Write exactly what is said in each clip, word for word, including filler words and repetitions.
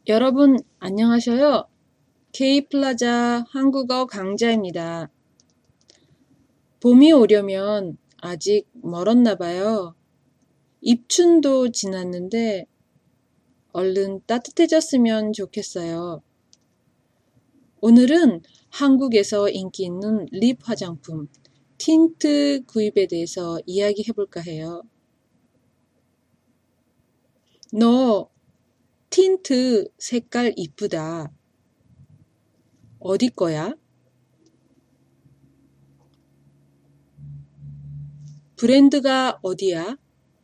여러분 안녕하셔요. K플라자 한국어 강좌입니다. 봄이 오려면 아직 멀었나 봐요. 입춘도 지났는데 얼른 따뜻해졌으면 좋겠어요. 오늘은 한국에서 인기 있는 립 화장품 틴트 구입에 대해서 이야기해 볼까 해요. 너 틴트 색깔 이쁘다. 어디 거야? 브랜드가 어디야?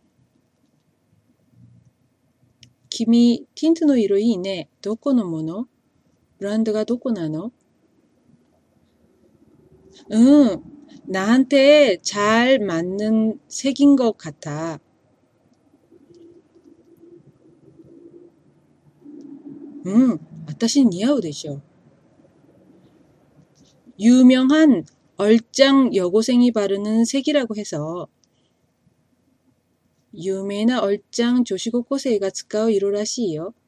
君、ティントの色いいね。どこのもの？ブランドがどこなの？ 응, 나한테 잘 맞는 색인 것 같아. 응, 私に似合うでしょ. 유명한 얼짱 여고생이 바르는 색이라고 해서 有名な 얼짱女子高校生が使う色らしいよ.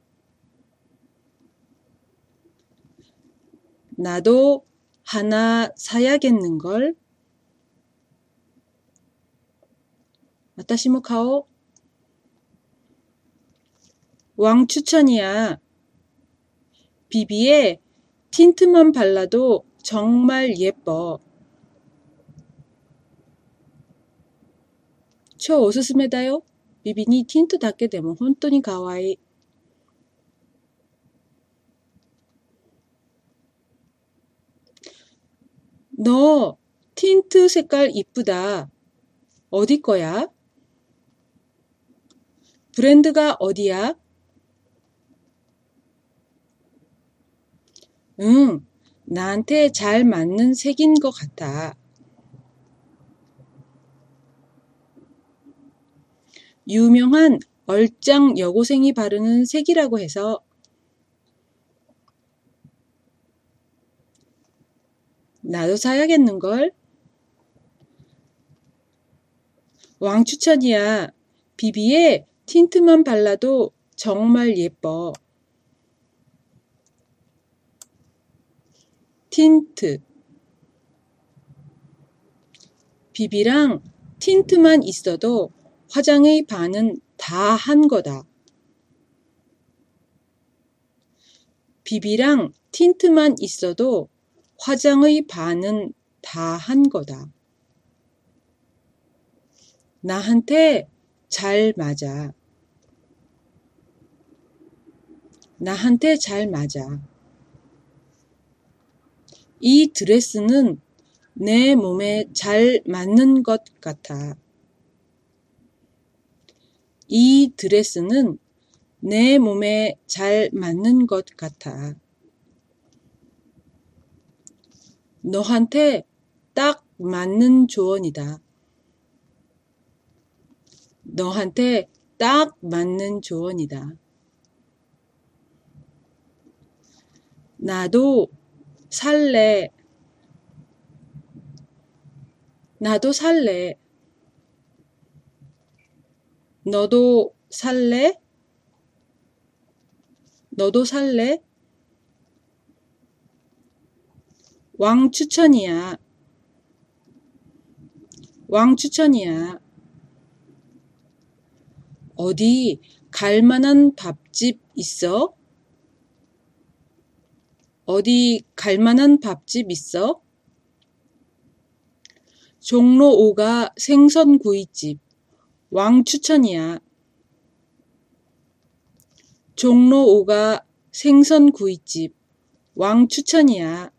나도 하나 사야겠는걸? 私も買おう. 왕 추천이야. 비비에 틴트만 발라도 정말 예뻐. 超おすすめだよ。ビビにティントだけでも本当に可愛い。너 틴트 색깔 이쁘다. 어디 거야? 브랜드가 어디야? 응, 나한테 잘 맞는 색인 것 같아. 유명한 얼짱 여고생이 바르는 색이라고 해서 나도 사야겠는걸? 왕 추천이야. 비비에 틴트만 발라도 정말 예뻐. 틴트. 비비랑 틴트만 있어도 화장의 반은 다 한 거다. 비비랑 틴트만 있어도 화장의 반은 다 한 거다. 나한테 잘 맞아. 나한테 잘 맞아. 이 드레스는 내 몸에 잘 맞는 것 같아. 이 드레스는 내 몸에 잘 맞는 것 같아. 너한테 딱 맞는 조언이다. 너한테 딱 맞는 조언이다. 나도 살래. 나도 살래. 너도 살래? 너도 살래? 왕 추천이야. 왕 추천이야. 어디 갈 만한 밥집 있어? 어디 갈 만한 밥집 있어? 종로 오가 생선구이집. 왕 추천이야. 종로 오가 생선구이집. 왕 추천이야.